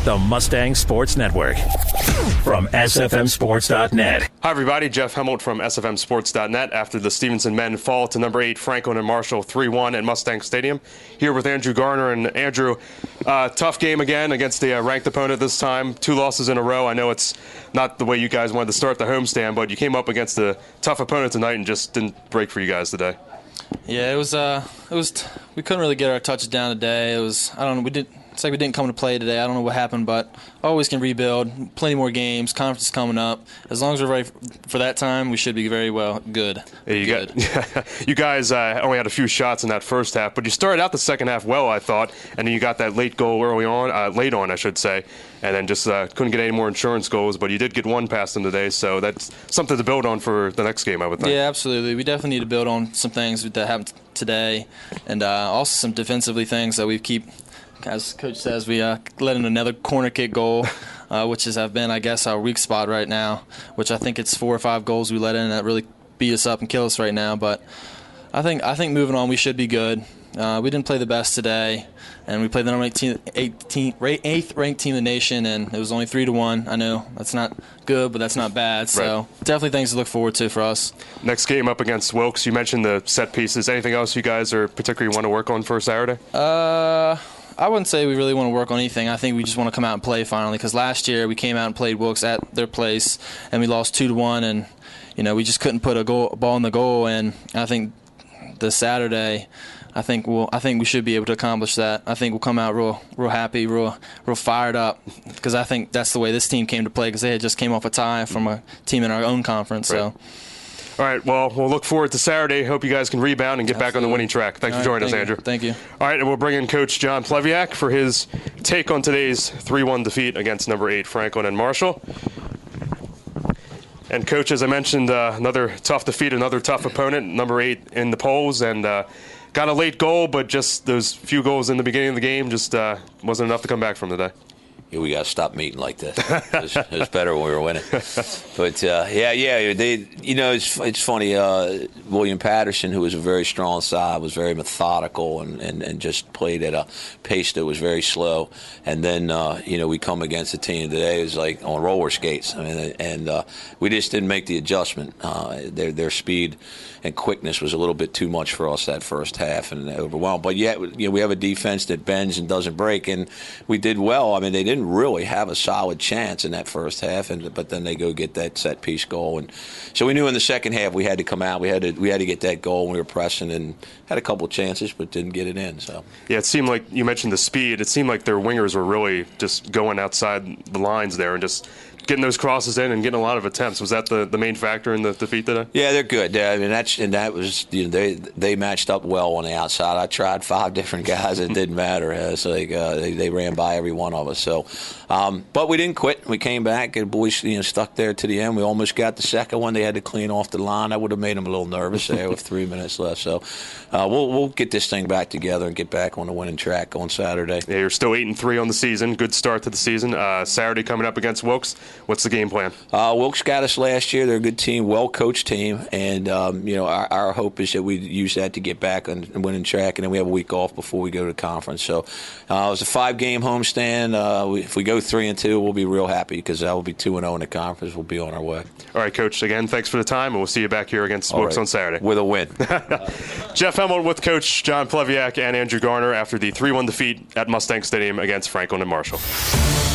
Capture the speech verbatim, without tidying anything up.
the Mustang Sports Network. From S F M Sports dot net. Hi, everybody. Jeff Hemmelt from S F M Sports dot net after the Stevenson men fall to number eight Franklin and Marshall three one at Mustang Stadium. Here with Andrew Garner. And Andrew, uh, tough game again against the uh, ranked opponent this time. Two losses in a row. I know it's not the way you guys wanted to start the homestand, but you came up against a tough opponent tonight and just didn't break for you guys today. Yeah, it was. Uh, it was. T- we couldn't really get our touches down today. It was. I don't know. We did. It's like we didn't come to play today. I don't know what happened, but always can rebuild. Plenty more games. Conference is coming up. As long as we're ready for that time, we should be very well good. Yeah, you good. Got, you guys uh, only had a few shots in that first half, but you started out the second half well, I thought, and then you got that late goal early on, uh, late on, I should say, and then just uh, couldn't get any more insurance goals. But you did get one past them today, so that's something to build on for the next game, I would think. Yeah, absolutely. We definitely need to build on some things that happened today, and uh, also some defensively things that we keep. As Coach says, we uh, let in another corner kick goal, uh, which has been, I guess, our weak spot right now, which I think it's four or five goals we let in that really beat us up and kill us right now. But I think I think moving on, we should be good. Uh, we didn't play the best today, and we played the number eighteen, eighteen, eighth ranked team in the nation, and it was only three to one. I know that's not good, but that's not bad. So right. Definitely things to look forward to for us. Next game up against Wilkes. You mentioned the set pieces. Anything else you guys are particularly want to work on for Saturday? Uh. I wouldn't say we really want to work on anything. I think we just want to come out and play finally, because last year we came out and played Wilkes at their place, and we lost two to one, and you know we just couldn't put a goal, a ball in the goal. And I think this Saturday, I think we'll, I think we should be able to accomplish that. I think we'll come out real, real happy, real, real fired up, because I think that's the way this team came to play, because they had just came off a tie from a team in our own conference. Right. So. All right, well, we'll look forward to Saturday. Hope you guys can rebound and get Absolutely. back on the winning track. Thanks All for joining right, us, Andrew. You. Thank you. All right, and we'll bring in Coach John Pleviak for his take on today's three one defeat against number eight Franklin and Marshall. And, Coach, as I mentioned, uh, another tough defeat, another tough opponent, number eight in the polls, and uh, got a late goal, but just those few goals in the beginning of the game just uh, wasn't enough to come back from today. Yeah, we got to stop meeting like that. It was, it was better when we were winning. But, uh, yeah, yeah, they, you know, it's it's funny. Uh, William Patterson, who was a very strong side, was very methodical and, and, and just played at a pace that was very slow. And then, uh, you know, we come against a team today it was like on roller skates. I mean, and uh, we just didn't make the adjustment. Uh, their their speed and quickness was a little bit too much for us that first half and overwhelmed. But yet, you know, we have a defense that bends and doesn't break, and we did well. I mean, they didn't really have a solid chance in that first half, and but then they go get that set piece goal, and so we knew in the second half we had to come out. We had to we had to get that goal. And we were pressing and had a couple of chances, but didn't get it in. So yeah, it seemed like you mentioned the speed. It seemed like their wingers were really just going outside the lines there and just getting those crosses in and getting a lot of attempts. Was that the, the main factor in the defeat today? Yeah, they're good. I mean, that's and that was you know, they they matched up well on the outside. I tried five different guys. It didn't matter. It's like uh, they they ran by every one of us. So, um, but we didn't quit. We came back and boys you know stuck there to the end. We almost got the second one. They had to clean off the line. That would have made them a little nervous there with three minutes left. So, uh, we'll we'll get this thing back together and get back on the winning track on Saturday. Yeah, you're still eight and three on the season. Good start to the season. Uh, Saturday coming up against Wilkes. What's the game plan? Uh, Wilkes got us last year. They're a good team, well-coached team, and um, you know our, our hope is that we use that to get back on the winning track, and then we have a week off before we go to the conference. So uh, it was a five-game homestand. Uh, we, if we go three and two, we'll be real happy because that will be two and zero in the conference. We'll be on our way. All right, Coach. Again, thanks for the time, and we'll see you back here against Wilkes right. on Saturday with a win. Jeff Hemmelt with Coach John Pleviak and Andrew Garner after the three one defeat at Mustang Stadium against Franklin and Marshall.